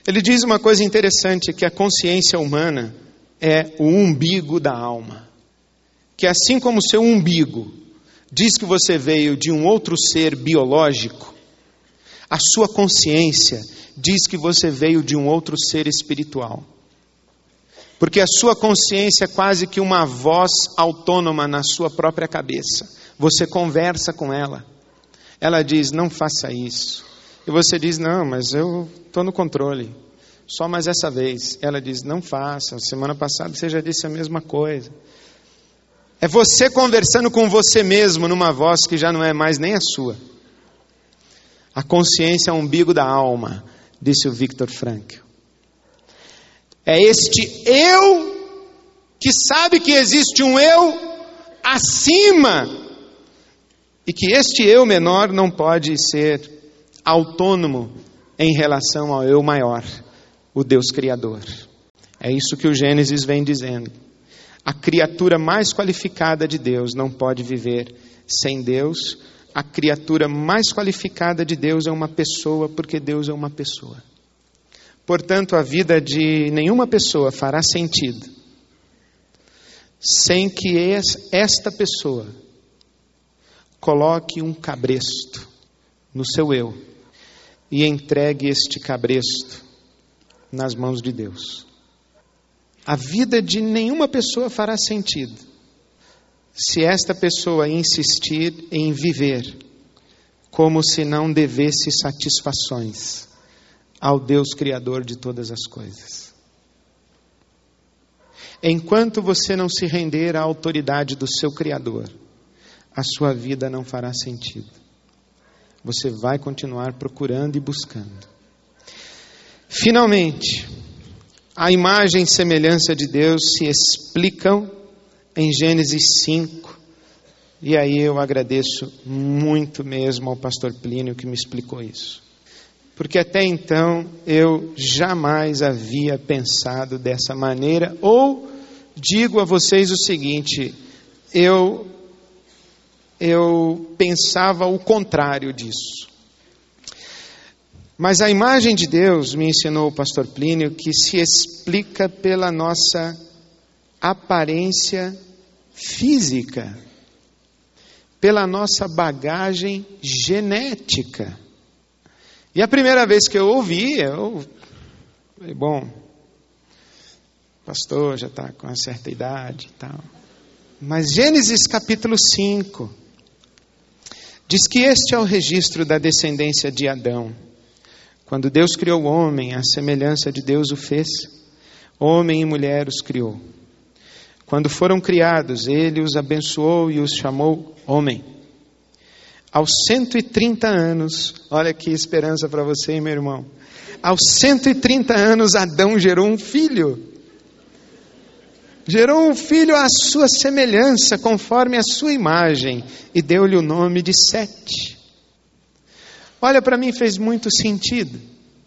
Ele diz uma coisa interessante, que a consciência humana é o umbigo da alma. Que assim como o seu umbigo diz que você veio de um outro ser biológico, a sua consciência diz que você veio de um outro ser espiritual. Porque a sua consciência é quase que uma voz autônoma na sua própria cabeça. Você conversa com ela. Ela diz, não faça isso. E você diz, não, mas eu estou no controle. Só mais essa vez. Ela diz, não faça. Semana passada você já disse a mesma coisa. É você conversando com você mesmo numa voz que já não é mais nem a sua. A consciência é o umbigo da alma, disse o Viktor Frankl. É este eu que sabe que existe um eu acima e que este eu menor não pode ser autônomo em relação ao eu maior, o Deus Criador. É isso que o Gênesis vem dizendo. A criatura mais qualificada de Deus não pode viver sem Deus. A criatura mais qualificada de Deus é uma pessoa, porque Deus é uma pessoa. Portanto, a vida de nenhuma pessoa fará sentido sem que esta pessoa coloque um cabresto no seu eu e entregue este cabresto nas mãos de Deus. A vida de nenhuma pessoa fará sentido se esta pessoa insistir em viver como se não devesse satisfações ao Deus Criador de todas as coisas. Enquanto você não se render à autoridade do seu Criador, a sua vida não fará sentido. Você vai continuar procurando e buscando. Finalmente, a imagem e semelhança de Deus se explicam em Gênesis 5. E aí eu agradeço muito mesmo ao pastor Plínio que me explicou isso. Porque até então eu jamais havia pensado dessa maneira, ou digo a vocês o seguinte, eu pensava o contrário disso. Mas a imagem de Deus, me ensinou o pastor Plínio, que se explica pela nossa aparência física, pela nossa bagagem genética. E a primeira vez que eu ouvi, eu falei, bom, pastor já está com uma certa idade e tal. Mas Gênesis capítulo 5 diz que este é o registro da descendência de Adão. Quando Deus criou o homem, a semelhança de Deus o fez, homem e mulher os criou. Quando foram criados, ele os abençoou e os chamou homem. Aos 130 anos, olha que esperança para você, meu irmão. Aos 130 anos, Adão gerou um filho. Gerou um filho à sua semelhança, conforme a sua imagem, e deu-lhe o nome de Sete. Olha, para mim fez muito sentido.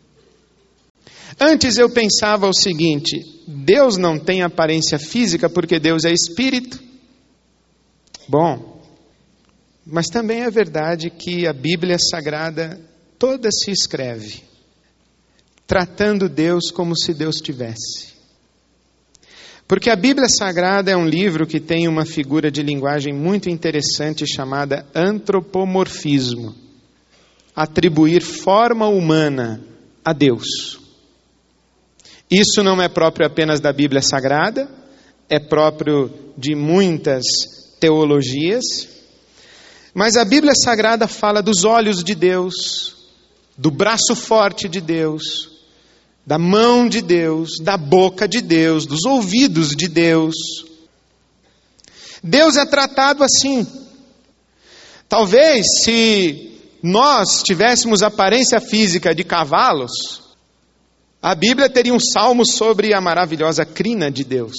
Antes eu pensava o seguinte, Deus não tem aparência física porque Deus é espírito. Bom, mas também é verdade que a Bíblia Sagrada toda se escreve tratando Deus como se Deus tivesse. Porque a Bíblia Sagrada é um livro que tem uma figura de linguagem muito interessante chamada antropomorfismo. Atribuir forma humana a Deus. Isso não é próprio apenas da Bíblia Sagrada, é próprio de muitas teologias. Mas a Bíblia Sagrada fala dos olhos de Deus, do braço forte de Deus, da mão de Deus, da boca de Deus, dos ouvidos de Deus. Deus é tratado assim. Talvez se nós tivéssemos aparência física de cavalos, a Bíblia teria um salmo sobre a maravilhosa crina de Deus.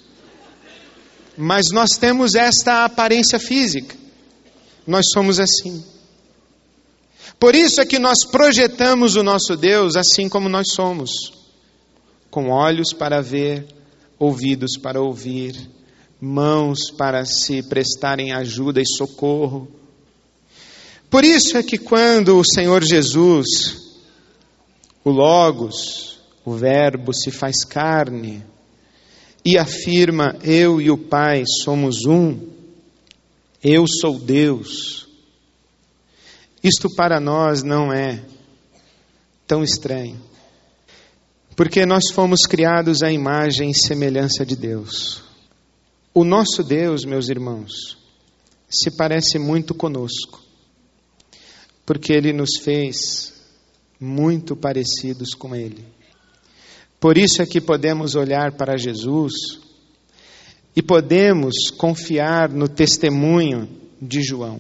Mas nós temos esta aparência física. Nós somos assim. Por isso é que nós projetamos o nosso Deus assim como nós somos. Com olhos para ver, ouvidos para ouvir, mãos para se prestarem ajuda e socorro. Por isso é que quando o Senhor Jesus, o Logos, o Verbo se faz carne e afirma: eu e o Pai somos um, eu sou Deus. Isto para nós não é tão estranho, porque nós fomos criados à imagem e semelhança de Deus. O nosso Deus, meus irmãos, se parece muito conosco, porque Ele nos fez muito parecidos com Ele. Por isso é que podemos olhar para Jesus e podemos confiar no testemunho de João.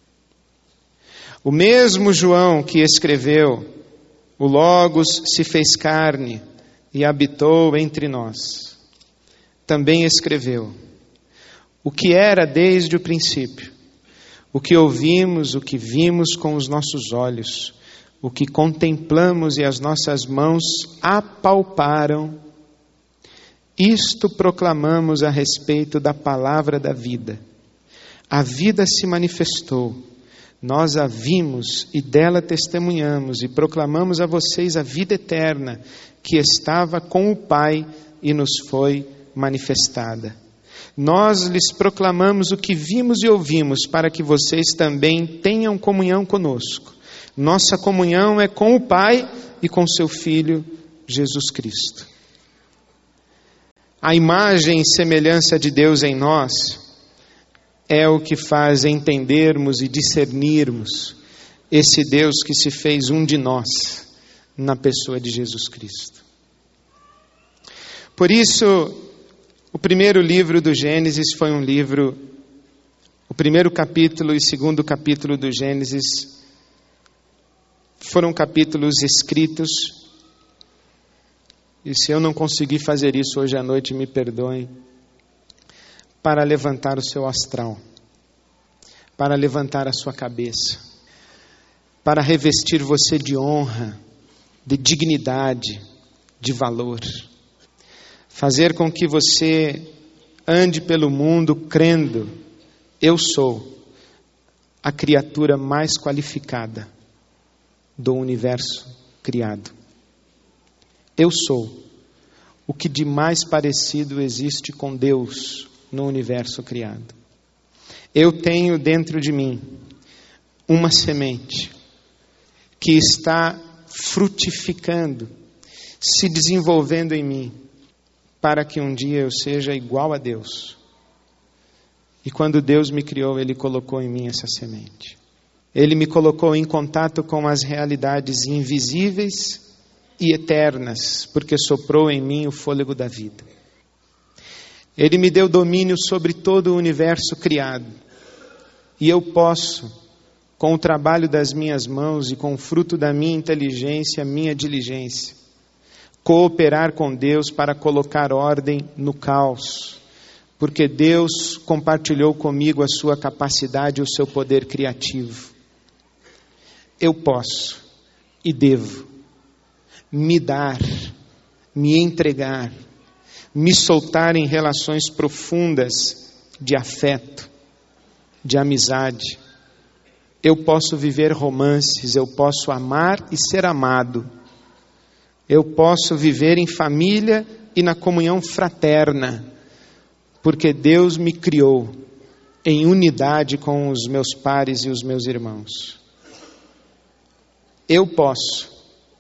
O mesmo João que escreveu: o Logos se fez carne e habitou entre nós, também escreveu o que era desde o princípio, o que ouvimos, o que vimos com os nossos olhos, o que contemplamos e as nossas mãos apalparam. Isto proclamamos a respeito da palavra da vida. A vida se manifestou, nós a vimos e dela testemunhamos e proclamamos a vocês a vida eterna que estava com o Pai e nos foi manifestada. Nós lhes proclamamos o que vimos e ouvimos, para que vocês também tenham comunhão conosco. Nossa comunhão é com o Pai e com seu Filho, Jesus Cristo. A imagem e semelhança de Deus em nós é o que faz entendermos e discernirmos esse Deus que se fez um de nós, na pessoa de Jesus Cristo. Por isso, o primeiro livro do Gênesis foi um livro, o primeiro capítulo e segundo capítulo do Gênesis foram capítulos escritos, e se eu não conseguir fazer isso hoje à noite, me perdoem, para levantar o seu astral, para levantar a sua cabeça, para revestir você de honra, de dignidade, de valor. Fazer com que você ande pelo mundo crendo: eu sou a criatura mais qualificada do universo criado. Eu sou o que de mais parecido existe com Deus no universo criado. Eu tenho dentro de mim uma semente que está frutificando, se desenvolvendo em mim, para que um dia eu seja igual a Deus. E quando Deus me criou, Ele colocou em mim essa semente. Ele me colocou em contato com as realidades invisíveis e eternas, porque soprou em mim o fôlego da vida. Ele me deu domínio sobre todo o universo criado. E eu posso, com o trabalho das minhas mãos e com o fruto da minha inteligência, minha diligência, cooperar com Deus para colocar ordem no caos, porque Deus compartilhou comigo a sua capacidade e o seu poder criativo. Eu posso e devo me dar, me entregar, me soltar em relações profundas de afeto, de amizade. Eu posso viver romances, eu posso amar e ser amado. Eu posso viver em família e na comunhão fraterna, porque Deus me criou em unidade com os meus pares e os meus irmãos. Eu posso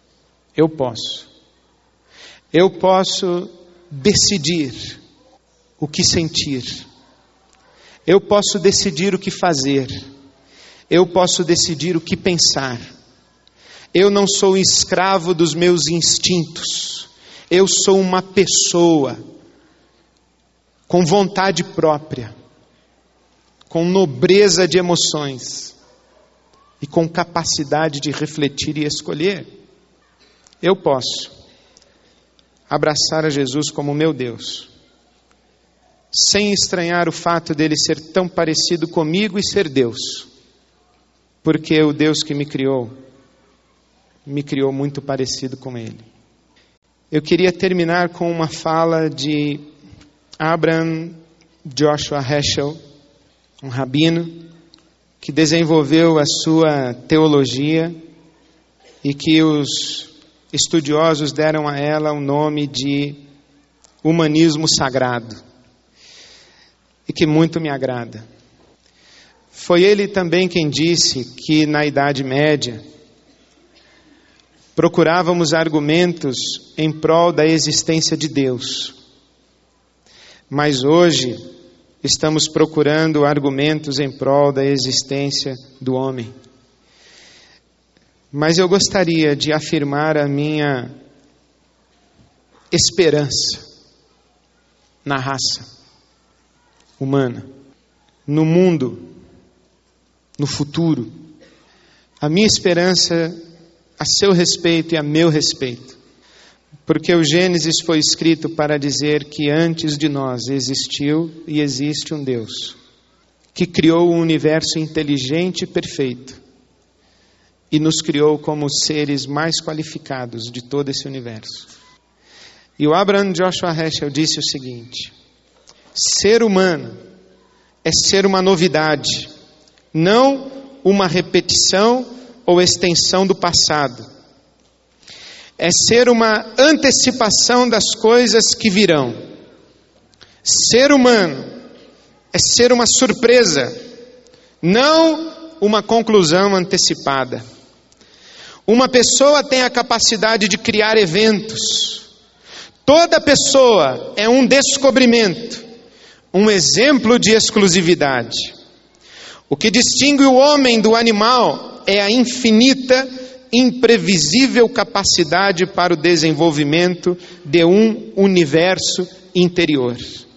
decidir o que sentir. Eu posso decidir o que fazer. Eu posso decidir o que pensar. Eu não sou escravo dos meus instintos. Eu sou uma pessoa com vontade própria, com nobreza de emoções e com capacidade de refletir e escolher. Eu posso abraçar a Jesus como meu Deus, sem estranhar o fato dele ser tão parecido comigo e ser Deus, porque o Deus que me criou muito parecido com Ele. Eu queria terminar com uma fala de Abraham Joshua Heschel, um rabino que desenvolveu a sua teologia e que os estudiosos deram a ela o nome de humanismo sagrado, e que muito me agrada. Foi ele também quem disse que na Idade Média procurávamos argumentos em prol da existência de Deus, mas hoje estamos procurando argumentos em prol da existência do homem. Mas eu gostaria de afirmar a minha esperança na raça humana, no mundo, no futuro. A minha esperança a seu respeito e a meu respeito. Porque o Gênesis foi escrito para dizer que antes de nós existiu e existe um Deus que criou um universo inteligente e perfeito e nos criou como os seres mais qualificados de todo esse universo. E o Abraham Joshua Heschel disse o seguinte: ser humano é ser uma novidade, não uma repetição ou extensão do passado. É ser uma antecipação das coisas que virão. Ser humano é ser uma surpresa, não uma conclusão antecipada. Uma pessoa tem a capacidade de criar eventos. Toda pessoa é um descobrimento, um exemplo de exclusividade. O que distingue o homem do animal é a infinita, imprevisível capacidade para o desenvolvimento de um universo interior.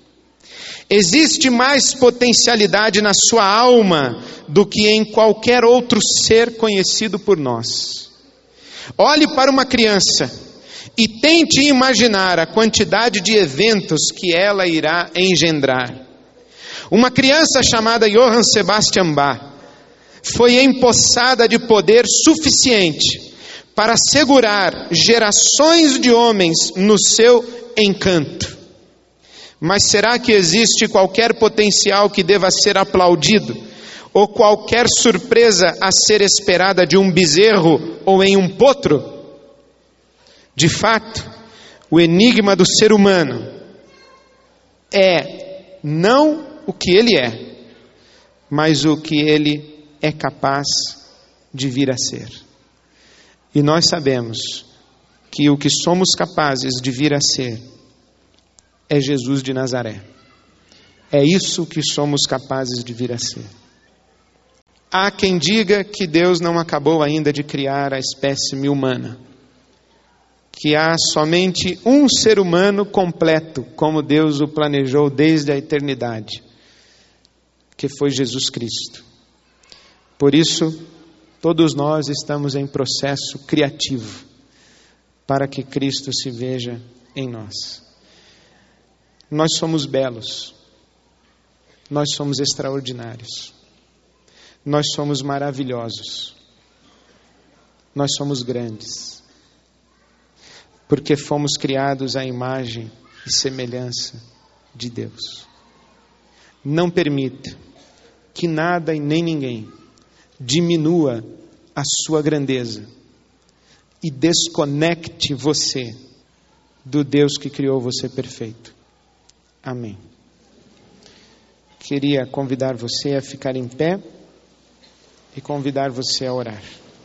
Existe mais potencialidade na sua alma do que em qualquer outro ser conhecido por nós. Olhe para uma criança e tente imaginar a quantidade de eventos que ela irá engendrar. Uma criança chamada Johann Sebastian Bach foi empossada de poder suficiente para segurar gerações de homens no seu encanto. Mas será que existe qualquer potencial que deva ser aplaudido? Ou qualquer surpresa a ser esperada de um bezerro ou em um potro? De fato, o enigma do ser humano é não o que ele é, mas o que ele é capaz de vir a ser. E nós sabemos que o que somos capazes de vir a ser é Jesus de Nazaré. É isso que somos capazes de vir a ser. Há quem diga que Deus não acabou ainda de criar a espécime humana, que há somente um ser humano completo, como Deus o planejou desde a eternidade, que foi Jesus Cristo. Por isso, todos nós estamos em processo criativo, para que Cristo se veja em nós. Nós somos belos, nós somos extraordinários, nós somos maravilhosos, nós somos grandes, porque fomos criados à imagem e semelhança de Deus. Não permita que nada e nem ninguém diminua a sua grandeza e desconecte você do Deus que criou você perfeito. Amém. Queria convidar você a ficar em pé e convidar você a orar.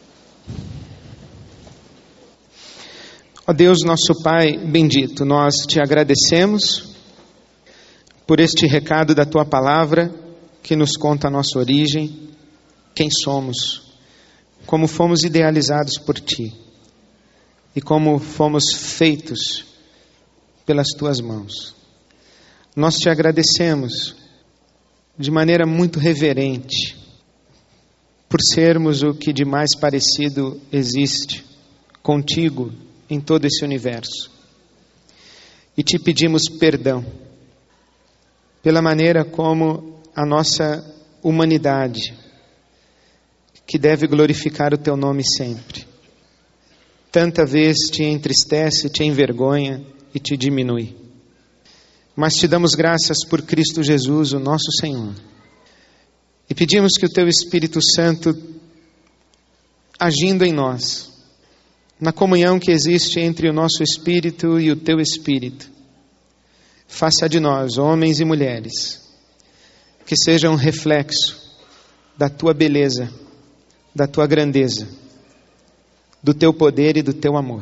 Ó Deus, nosso Pai bendito, nós te agradecemos por este recado da Tua Palavra que nos conta a nossa origem, quem somos, como fomos idealizados por Ti e como fomos feitos pelas Tuas mãos. Nós te agradecemos de maneira muito reverente por sermos o que de mais parecido existe contigo em todo esse universo. E te pedimos perdão pela maneira como a nossa humanidade, que deve glorificar o teu nome sempre, tanta vez te entristece, te envergonha e te diminui. Mas te damos graças por Cristo Jesus, o nosso Senhor. E pedimos que o teu Espírito Santo, agindo em nós, na comunhão que existe entre o nosso espírito e o teu espírito, faça de nós, homens e mulheres, que sejam um reflexo da tua beleza, da tua grandeza, do teu poder e do teu amor.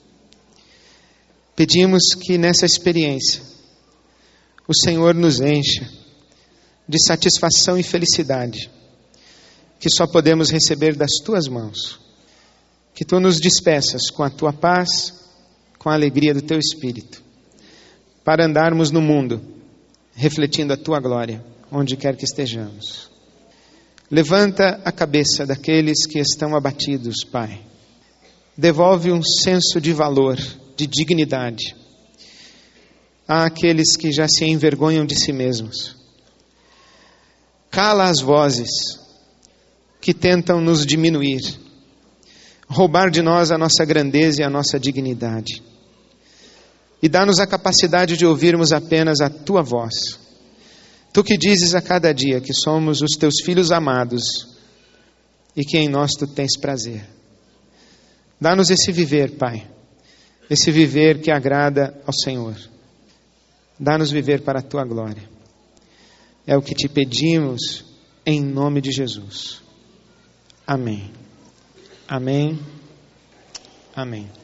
Pedimos que nessa experiência o Senhor nos encha de satisfação e felicidade, que só podemos receber das tuas mãos. Que tu nos despeças com a tua paz, com a alegria do teu Espírito, para andarmos no mundo, refletindo a tua glória, onde quer que estejamos. Levanta a cabeça daqueles que estão abatidos, Pai. Devolve um senso de valor, de dignidade, àqueles que já se envergonham de si mesmos. Cala as vozes que tentam nos diminuir, roubar de nós a nossa grandeza e a nossa dignidade. E dá-nos a capacidade de ouvirmos apenas a tua voz. Tu que dizes a cada dia que somos os teus filhos amados e que em nós tu tens prazer. Dá-nos esse viver, Pai, esse viver que agrada ao Senhor. Dá-nos viver para a tua glória. É o que te pedimos em nome de Jesus. Amém. Amém. Amém.